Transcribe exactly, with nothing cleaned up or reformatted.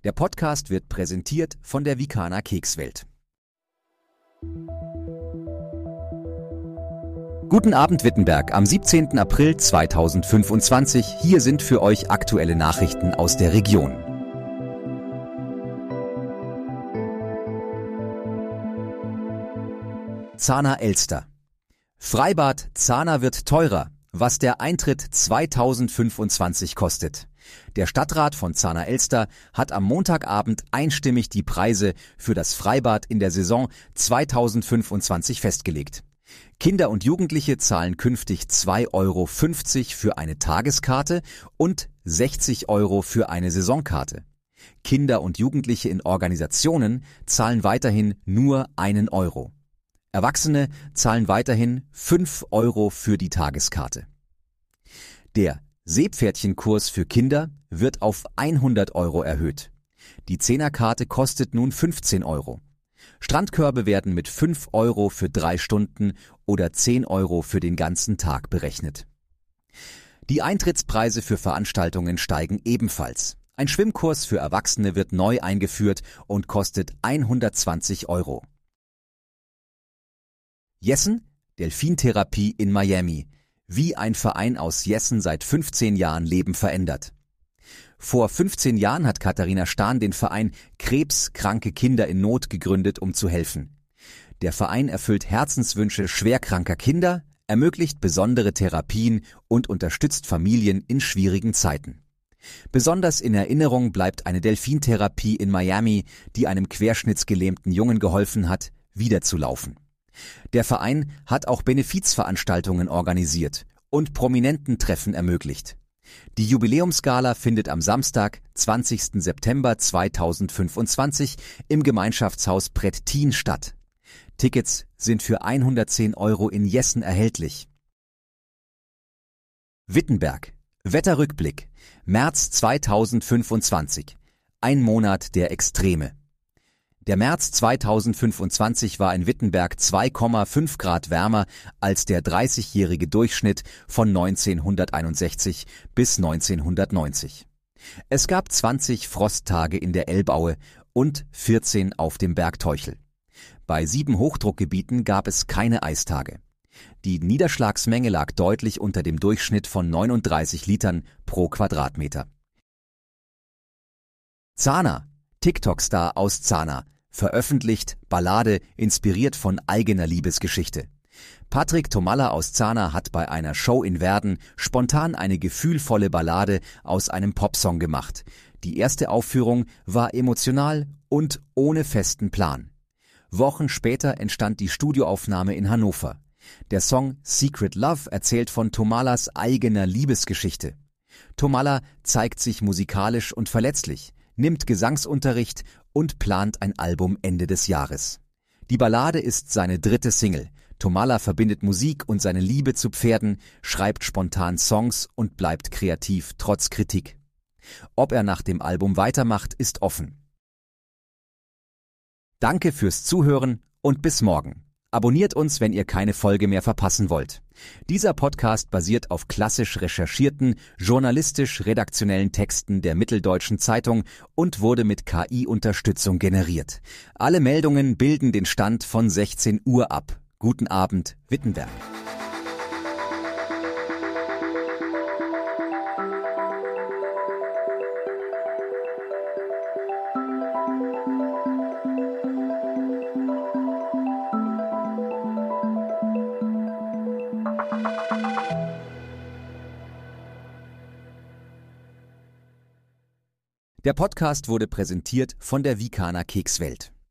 Der Podcast wird präsentiert von der Vikana Kekswelt. Guten Abend Wittenberg am siebzehnten April zweitausendfünfundzwanzig. Hier sind für euch aktuelle Nachrichten aus der Region. Zahner-Elster. Freibad Zahner wird teurer, was der Eintritt zweitausendfünfundzwanzig kostet. Der Stadtrat von Zahner-Elster hat am Montagabend einstimmig die Preise für das Freibad in der Saison zweitausendfünfundzwanzig festgelegt. Kinder und Jugendliche zahlen künftig zwei Euro fünfzig für eine Tageskarte und sechzig Euro für eine Saisonkarte. Kinder und Jugendliche in Organisationen zahlen weiterhin nur einen Euro. Erwachsene zahlen weiterhin fünf Euro für die Tageskarte. Der Seepferdchenkurs für Kinder wird auf hundert Euro erhöht. Die Zehnerkarte kostet nun fünfzehn Euro. Strandkörbe werden mit fünf Euro für drei Stunden oder zehn Euro für den ganzen Tag berechnet. Die Eintrittspreise für Veranstaltungen steigen ebenfalls. Ein Schwimmkurs für Erwachsene wird neu eingeführt und kostet hundertzwanzig Euro. Jessen, Delfintherapie in Miami. Wie ein Verein aus Jessen seit fünfzehn Jahren Leben verändert. Vor fünfzehn Jahren hat Katharina Stahn den Verein Krebskranke Kinder in Not gegründet, um zu helfen. Der Verein erfüllt Herzenswünsche schwerkranker Kinder, ermöglicht besondere Therapien und unterstützt Familien in schwierigen Zeiten. Besonders in Erinnerung bleibt eine Delfintherapie in Miami, die einem querschnittsgelähmten Jungen geholfen hat, wieder zu laufen. Der Verein hat auch Benefizveranstaltungen organisiert und Prominententreffen ermöglicht. Die Jubiläumsgala findet am Samstag, zwanzigsten September zweitausendfünfundzwanzig im Gemeinschaftshaus Prettin statt. Tickets sind für hundertzehn Euro in Jessen erhältlich. Wittenberg. Wetterrückblick. März zweitausendfünfundzwanzig. Ein Monat der Extreme. Der März zweitausendfünfundzwanzig war in Wittenberg zwei Komma fünf Grad wärmer als der dreißigjährige Durchschnitt von neunzehnhunderteinundsechzig bis neunzehnhundertneunzig. Es gab zwanzig Frosttage in der Elbaue und vierzehn auf dem Berg Teuchel. Bei sieben Hochdruckgebieten gab es keine Eistage. Die Niederschlagsmenge lag deutlich unter dem Durchschnitt von neununddreißig Litern pro Quadratmeter. Zahner, TikTok-Star aus Zahner, veröffentlicht Ballade inspiriert von eigener Liebesgeschichte. Patrick Tomalla aus Zahner hat bei einer Show in Werden spontan eine gefühlvolle Ballade aus einem Popsong gemacht. Die erste Aufführung war emotional und ohne festen Plan. Wochen später entstand die Studioaufnahme in Hannover. Der Song Secret Love erzählt von Tomallas eigener Liebesgeschichte. Tomalla zeigt sich musikalisch und verletzlich, nimmt Gesangsunterricht und plant ein Album Ende des Jahres. Die Ballade ist seine dritte Single. Tomalla verbindet Musik und seine Liebe zu Pferden, schreibt spontan Songs und bleibt kreativ trotz Kritik. Ob er nach dem Album weitermacht, ist offen. Danke fürs Zuhören und bis morgen. Abonniert uns, wenn ihr keine Folge mehr verpassen wollt. Dieser Podcast basiert auf klassisch recherchierten, journalistisch-redaktionellen Texten der Mitteldeutschen Zeitung und wurde mit K I-Unterstützung generiert. Alle Meldungen bilden den Stand von sechzehn Uhr ab. Guten Abend, Wittenberg. Der Podcast wurde präsentiert von der Vikana Kekswelt.